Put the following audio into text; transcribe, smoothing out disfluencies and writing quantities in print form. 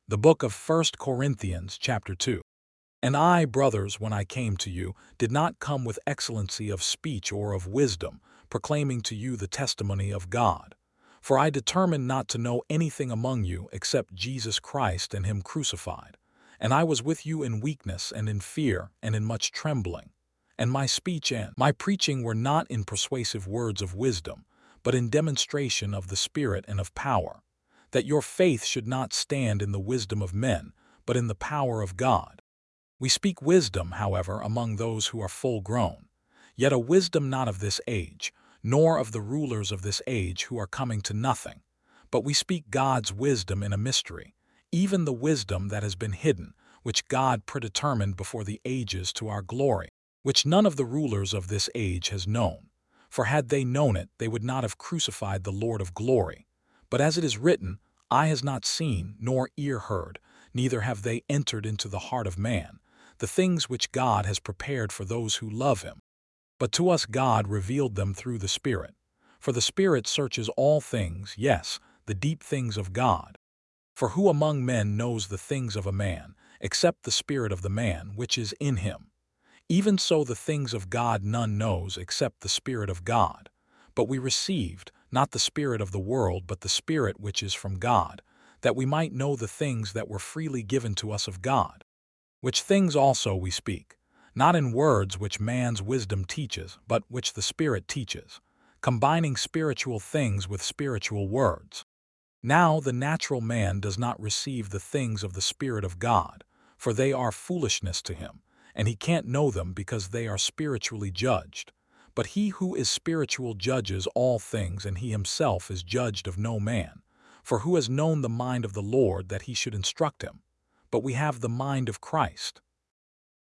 The book of 1 Corinthians, chapter 2. And I, brothers, when I came to you, did not come with excellency of speech or of wisdom, proclaiming to you the testimony of God. For I determined not to know anything among you except Jesus Christ and Him crucified. And I was with you in weakness and in fear and in much trembling. And my speech and my preaching were not in persuasive words of wisdom, but in demonstration of the Spirit and of power, that your faith should not stand in the wisdom of men, but in the power of God. We speak wisdom, however, among those who are full grown, yet a wisdom not of this age, nor of the rulers of this age who are coming to nothing. But we speak God's wisdom in a mystery, even the wisdom that has been hidden, which God predetermined before the ages to our glory, which none of the rulers of this age has known. For had they known it, they would not have crucified the Lord of glory. But as it is written, eye has not seen, nor ear heard, neither have they entered into the heart of man, the things which God has prepared for those who love Him. But to us God revealed them through the Spirit. For the Spirit searches all things, yes, the deep things of God. For who among men knows the things of a man, except the spirit of the man which is in him? Even so the things of God none knows except the Spirit of God. But we received, not the spirit of the world, but the Spirit which is from God, that we might know the things that were freely given to us of God. Which things also we speak, not in words which man's wisdom teaches, but which the Spirit teaches, combining spiritual things with spiritual words. Now the natural man does not receive the things of the Spirit of God, for they are foolishness to him, and he can't know them because they are spiritually judged. But he who is spiritual judges all things, and he himself is judged of no man. For who has known the mind of the Lord that he should instruct him? But we have the mind of Christ.